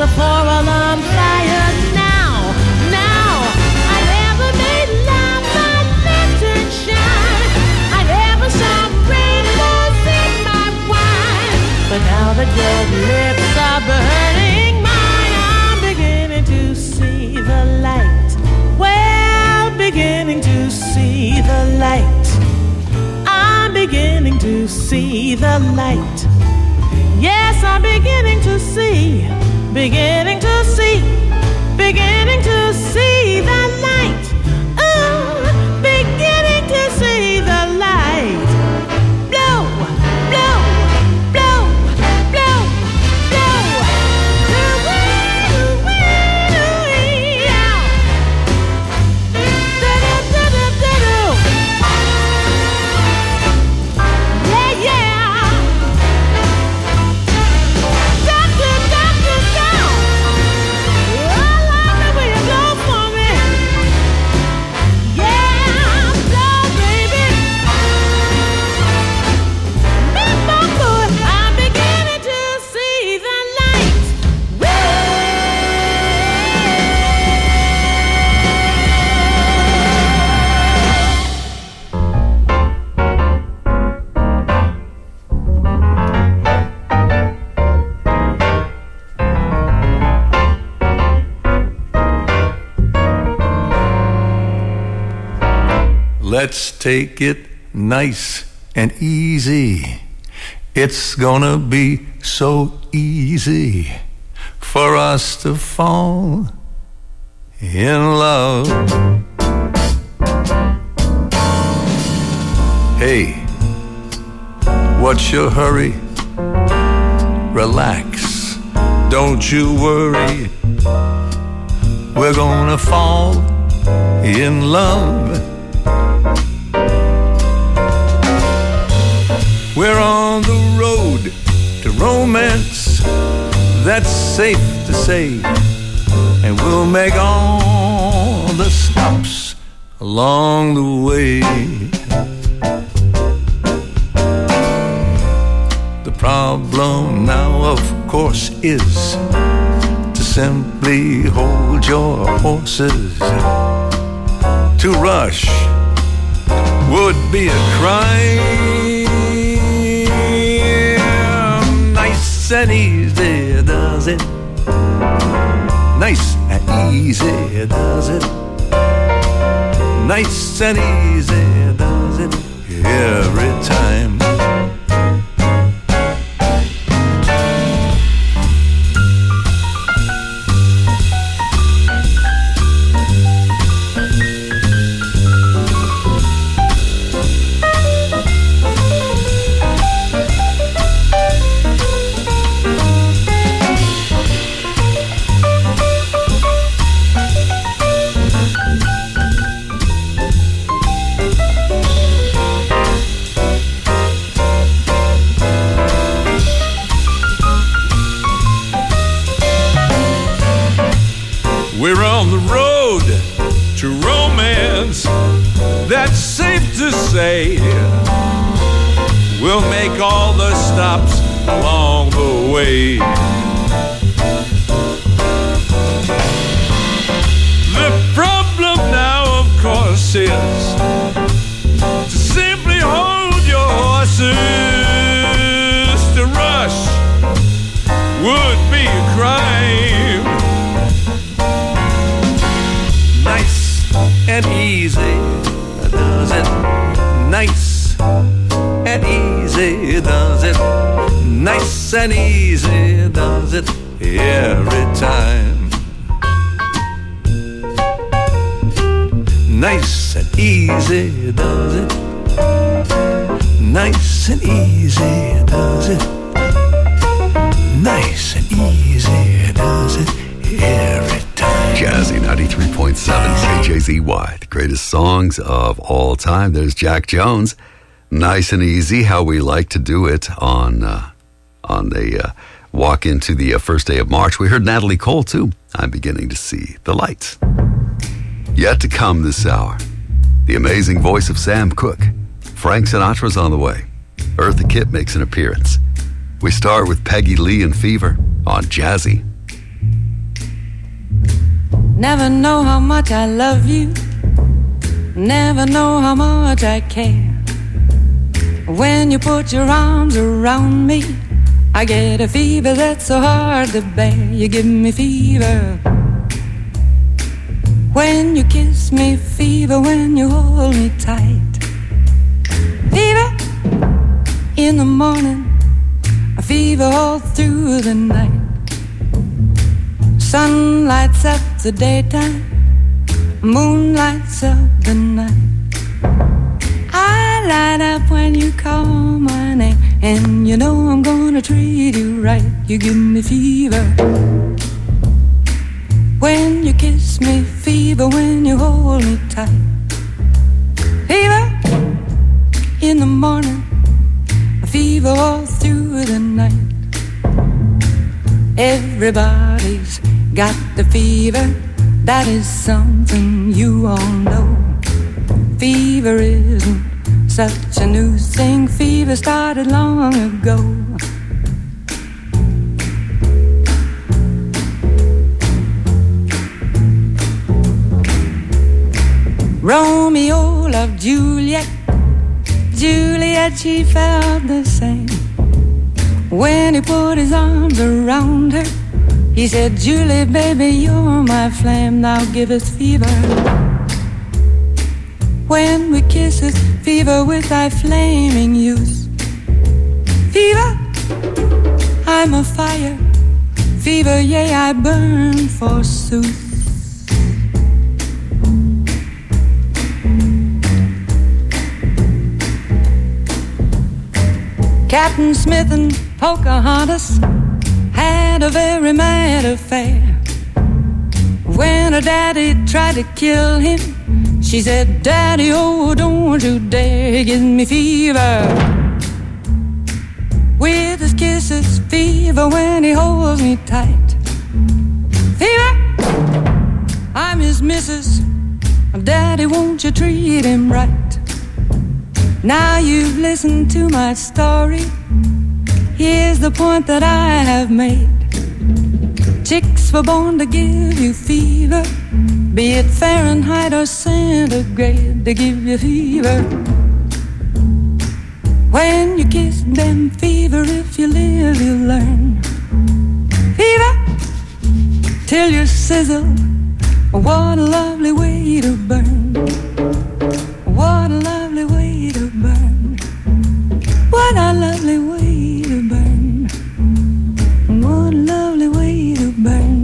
a four-alarm fire now. I never made love my lantern shine. I never saw rainbows in my wine. But now the dead lips are burning mine. I'm beginning to see the light. Well, beginning to see the light. I'm beginning to see the light. Yes, I'm beginning to see, beginning to see, beginning to see the light. Beginning to see the light. Blow, blow, blow, blow, blow. Let's take it nice and easy. It's gonna be so easy for us to fall in love. Hey, what's your hurry? Relax, don't you worry. We're gonna fall in love. We're on the road to romance, that's safe to say, and we'll make all the stops along the way. The problem now, of course, is to simply hold your horses. To rush would be a crime. Nice and easy does it. Nice and easy does it. Nice and easy does it every time. We're on the road to romance, that's safe to say. We'll make all the stops along the way. The problem now, of course, is to simply hold your horses. To rush would be a crime. Nice and easy does it. Nice and easy does it. Nice and easy does it every time. Nice and easy does it. Nice and easy does it. Nice and easy does it every time. Jazzy 93.7 KJZY, the greatest songs of all time. There's Jack Jones, Nice and Easy, how we like to do it on the walk into the first day of March. We heard Natalie Cole, too. I'm beginning to see the lights. Yet to come this hour, the amazing voice of Sam Cooke. Frank Sinatra's on the way. Eartha Kitt makes an appearance. We start with Peggy Lee and Fever on Jazzy Never know how much I love you. Never know how much I care. When you put your arms around me, I get a fever that's so hard to bear. You give me fever when you kiss me, fever when you hold me tight. Fever in the morning, a fever all through the night. Sun lights up the daytime, moon lights up the night. I light up when you call my name, and you know I'm gonna treat you right. You give me fever when you kiss me, fever when you hold me tight. Fever in the morning, a fever all through the night. Everybody's got the fever, that is something you all know. Fever isn't such a new thing, fever started long ago. Romeo loved Juliet, Juliet, she felt the same. When he put his arms around her, he said, Julie, baby, you're my flame, now give us fever. When we kiss us, fever with thy flaming youth. Fever, I'm a fire, fever, yea, I burn forsooth. Captain Smith and Pocahontas had a very mad affair. When her daddy tried to kill him, she said, Daddy, oh, don't you dare, he gives me fever. With his kisses, fever when he holds me tight. Fever, I'm his missus, Daddy, won't you treat him right? Now you've listened to my story, here's the point that I have made. Chicks were born to give you fever, be it Fahrenheit or centigrade, they give you fever. When you kiss them, fever, if you live, you learn. Fever, till you sizzle, what a lovely way to burn. What a lovely way to burn. What a lovely way to burn. What a lovely way to burn.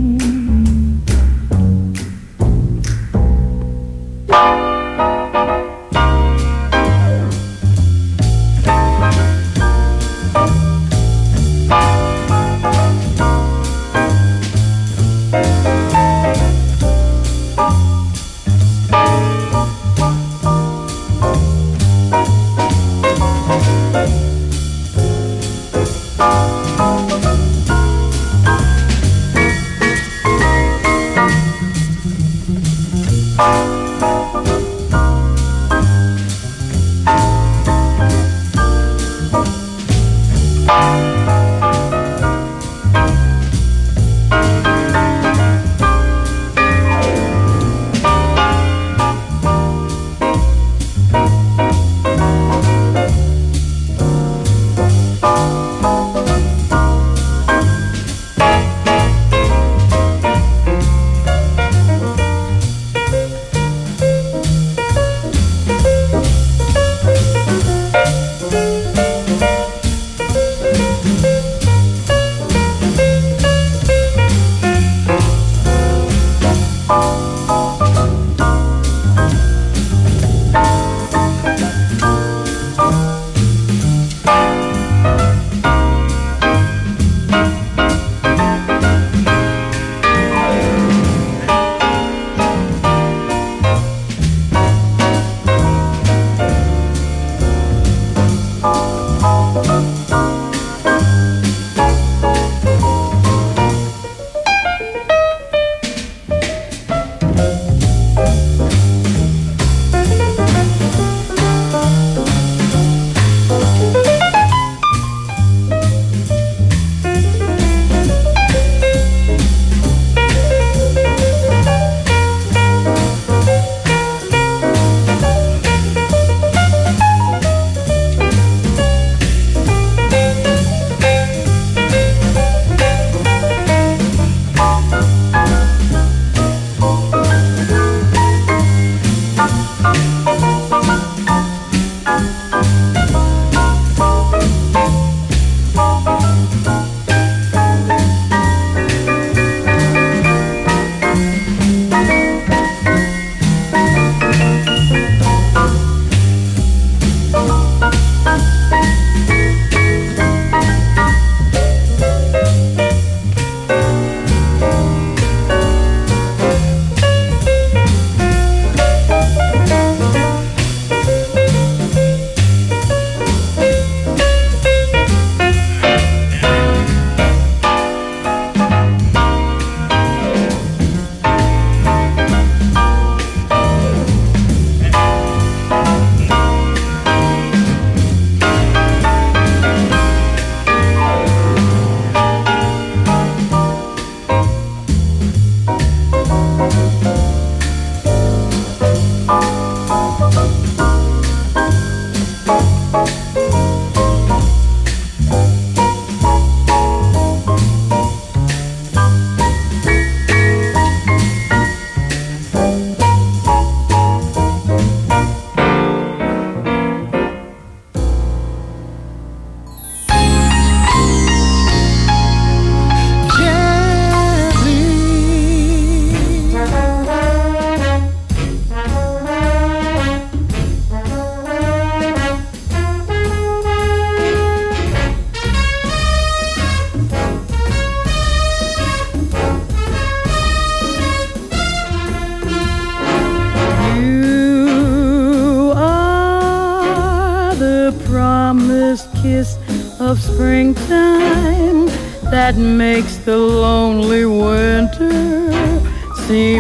of springtime that makes the lonely winter seem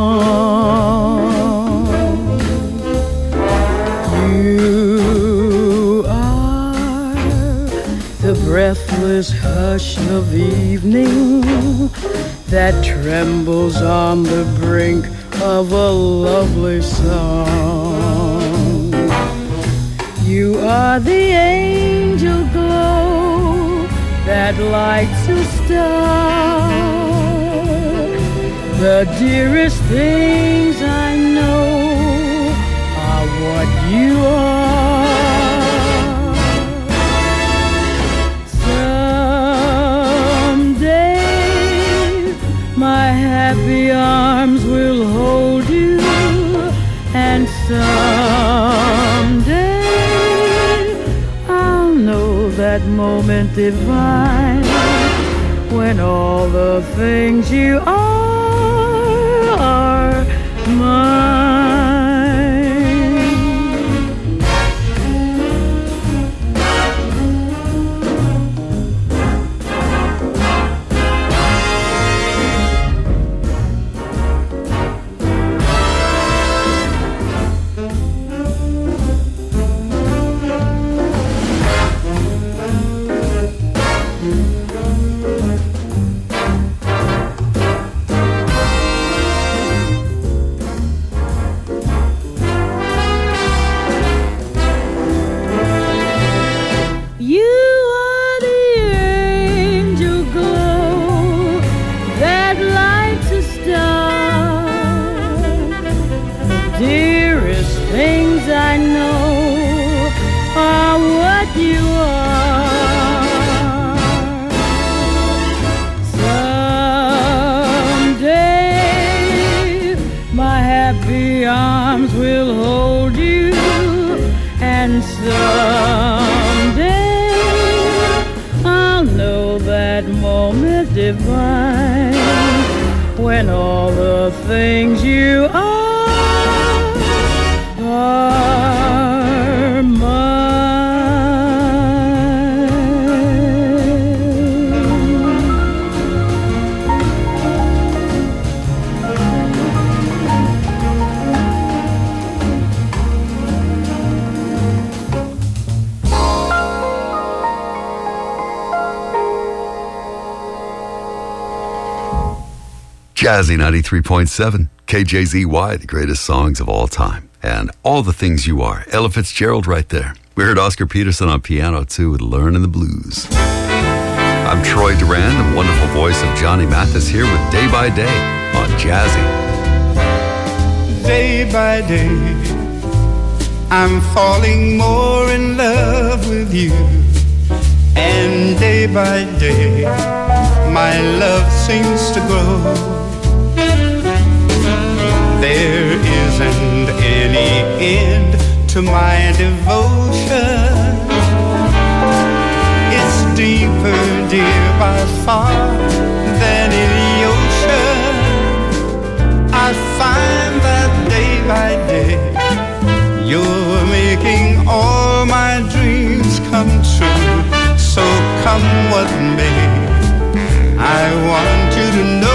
long. You are the breathless hush of evening that trembles on the brink of a lovely song. You are the angel glow that lights a star. The dearest things I know are what you are. Someday my happy arms will hold you, and someday I'll know that moment divine when all the things you are mine. Someday I'll know that moment divine when all the things you are mine. Jazzy 93.7, KJZY, the greatest songs of all time. And All the Things You Are. Ella Fitzgerald right there. We heard Oscar Peterson on piano, too, with Learning the Blues. I'm Troy Duran, the wonderful voice of Johnny Mathis, here with Day by Day on Jazzy. Day by day, I'm falling more in love with you. And day by day, my love seems to grow. There isn't any end to my devotion. It's deeper, dear, by far than any ocean. I find that day by day you're making all my dreams come true. So come what may, I want you to know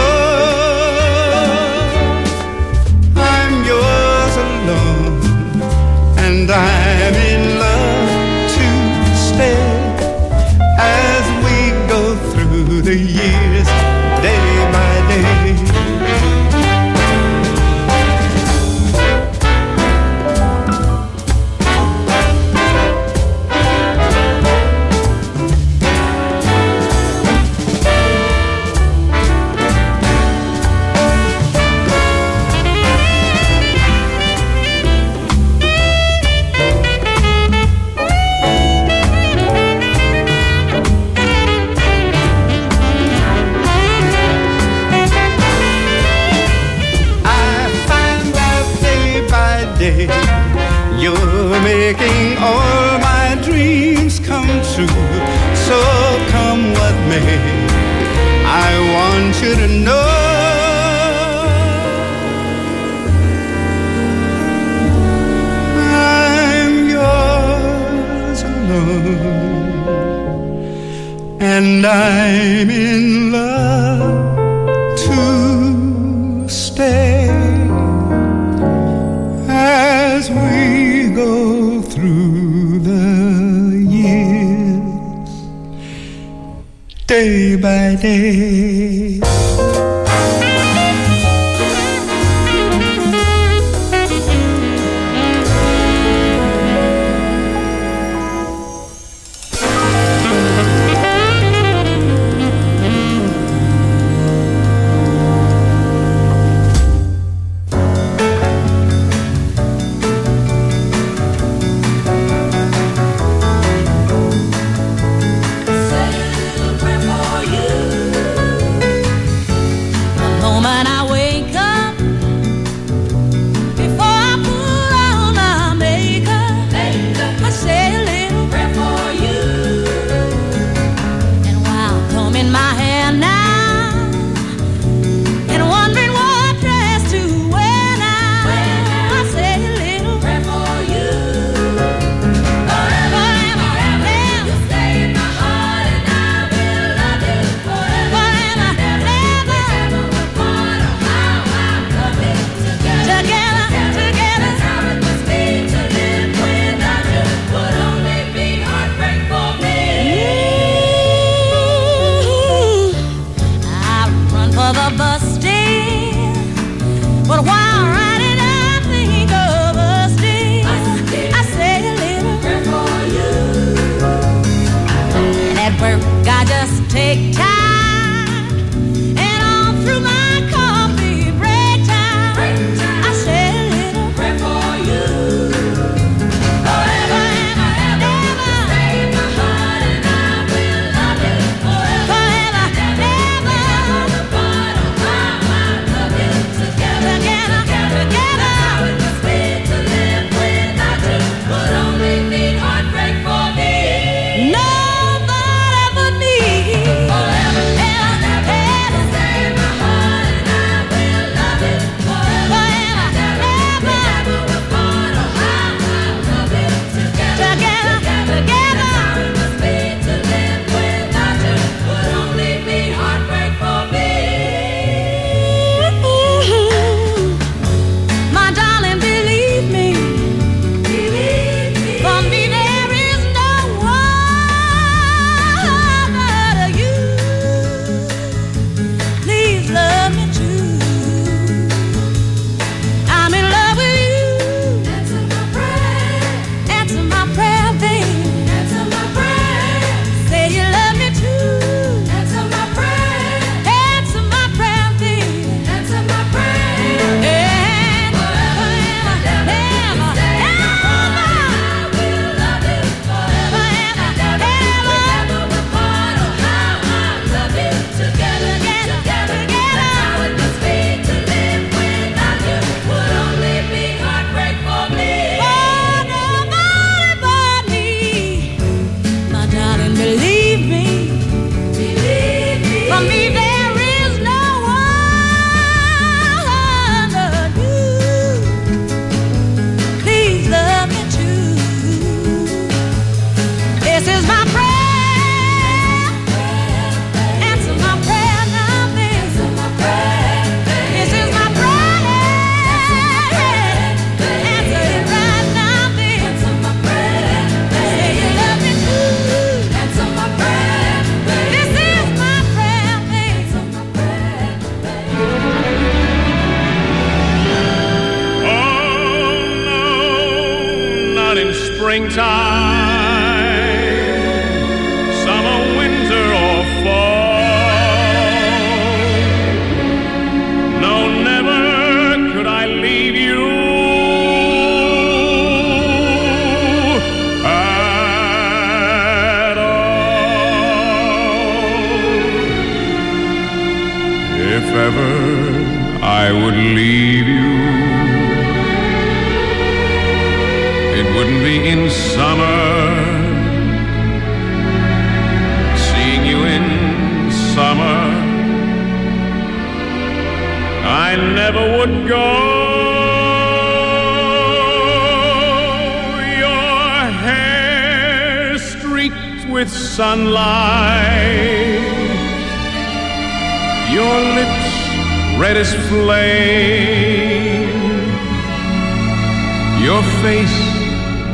and I'm in love to stay as we go through the years, day by day. You're making all my dreams come true. So come what may, I want you to know I'm yours alone. through the years, day by day.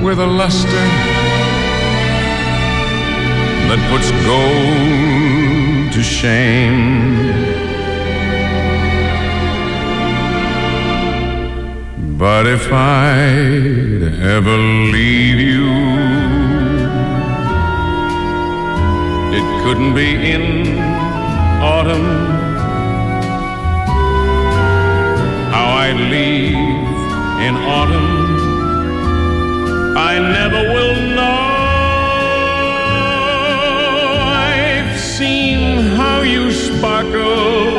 with a luster that puts gold to shame. But if I'd ever leave you, it couldn't be in autumn. How I'd leave in autumn, I never will know. I've seen how you sparkle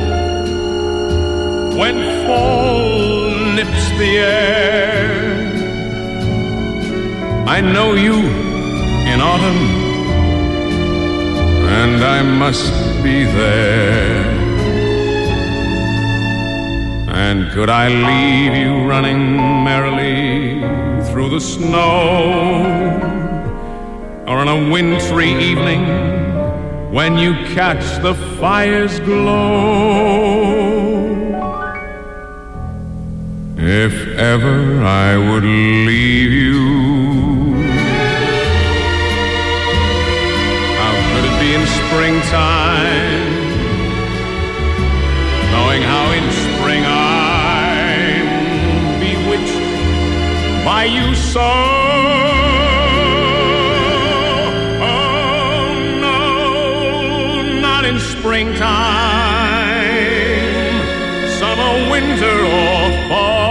when fall nips the air. I know you in autumn, and I must be there. And could I leave you running merrily through the snow, or on a wintry evening when you catch the fire's glow? If ever I would leave you, how could it be in springtime, knowing how in spring I'm bewitched by you so? Oh no, not in springtime, summer, winter, or fall.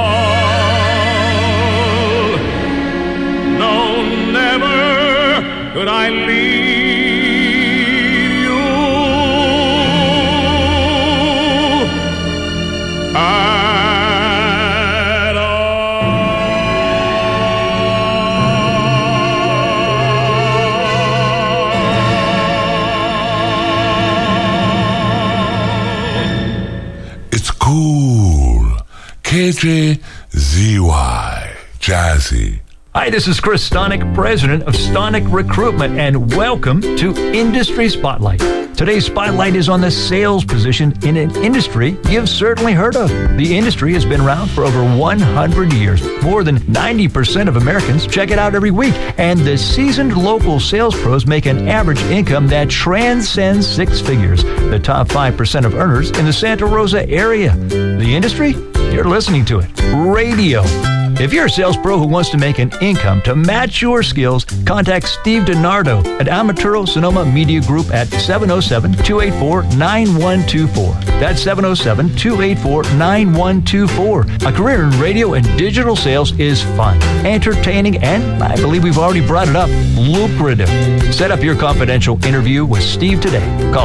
No, never could I leave you at all. It's cool. KJZY, jazzy. Hi, this is Chris Stonick, president of Stonick Recruitment, and welcome to Industry Spotlight. Today's spotlight is on the sales position in an industry you've certainly heard of. The industry has been around for over 100 years. More than 90% of Americans check it out every week, and the seasoned local sales pros make an average income that transcends six figures. The top 5% of earners in the Santa Rosa area. The industry? You're listening to it. Radio. If you're a sales pro who wants to make an income to match your skills, contact Steve DiNardo at Amaturo Sonoma Media Group at 707-284-9124. That's 707-284-9124. A career in radio and digital sales is fun, entertaining, and I believe we've already brought it up, lucrative. Set up your confidential interview with Steve today. Call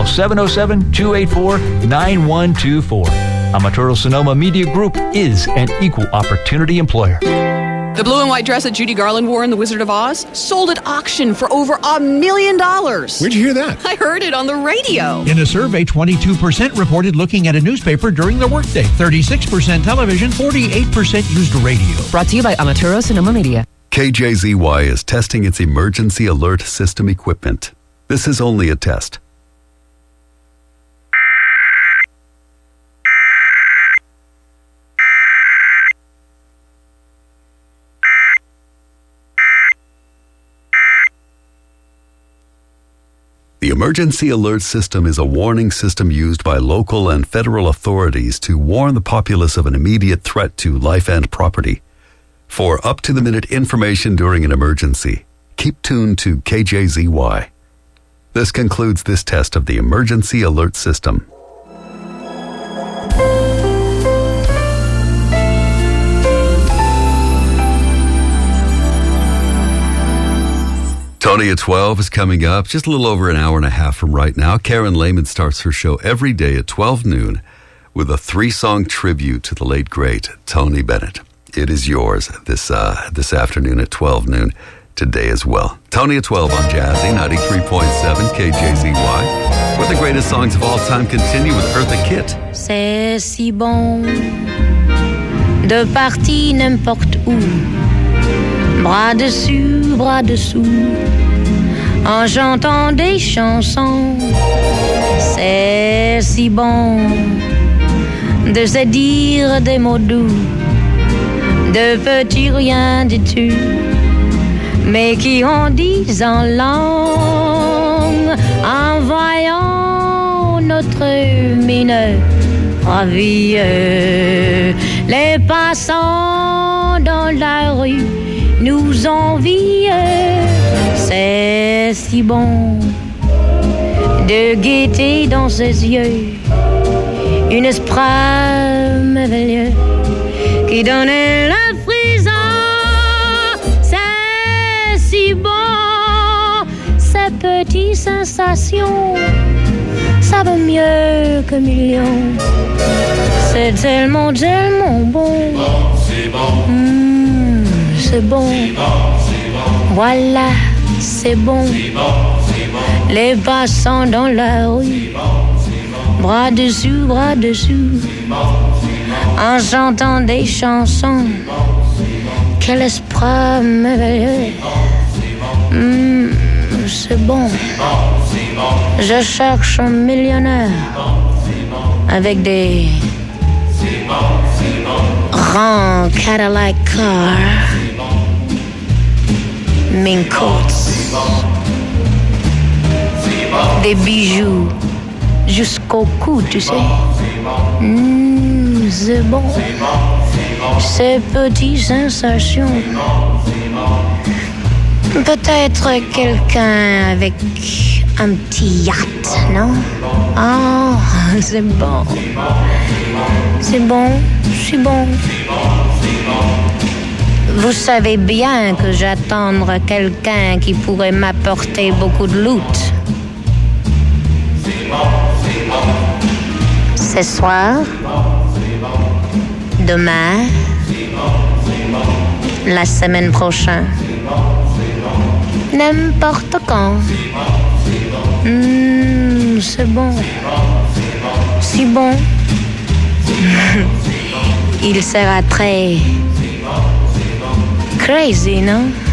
707-284-9124. Amaturo Sonoma Media Group is an equal opportunity employer. The blue and white dress that Judy Garland wore in The Wizard of Oz sold at auction for over $1 million. Where'd you hear that? I heard it on the radio. In a survey, 22% reported looking at a newspaper during their workday, 36% television, 48% used radio. Brought to you by Amaturo Sonoma Media. KJZY is testing its emergency alert system equipment. This is only a test. The emergency alert system is a warning system used by local and federal authorities to warn the populace of an immediate threat to life and property. For up-to-the-minute information during an emergency, keep tuned to KJZY. This concludes this test of the emergency alert system. Tony at 12 is coming up, just a little over an hour and a half from right now. Karen Lehman starts her show every day at 12 noon with a 3-song tribute to the late, great Tony Bennett. It is yours this afternoon at 12 noon today as well. Tony at 12 on Jazzy 93.7 KJZY, where the greatest songs of all time continue with Eartha Kitt. C'est si bon de partir n'importe où, bras dessus, bras dessous, en chantant des chansons. C'est si bon de se dire des mots doux, de petits rien du tout, mais qui en disent en langue en voyant notre mine ravie. Les passants dans la rue nous envient, c'est si bon de gaieté dans ses yeux, une esprit merveilleux qui donnait le frisson. C'est si bon, ces petites sensations, ça vaut mieux que millions. C'est tellement, tellement bon. C'est bon. C'est bon. Voilà, c'est bon. Les passants dans la rue, bras dessus, en chantant des chansons. Quel esprit merveilleux. C'est bon. Je cherche un millionnaire avec des grands Cadillac cars, mink coats, des bijoux jusqu'au cou, tu sais. C'est bon. Ces petites sensations. Peut-être quelqu'un avec un petit yacht, non? Ah, c'est bon. C'est bon, c'est bon. Vous savez bien que j'attends quelqu'un qui pourrait m'apporter beaucoup de loot. Ce soir, demain, la semaine prochaine, n'importe quand. C'est bon. Si bon. Il sera très crazy, non?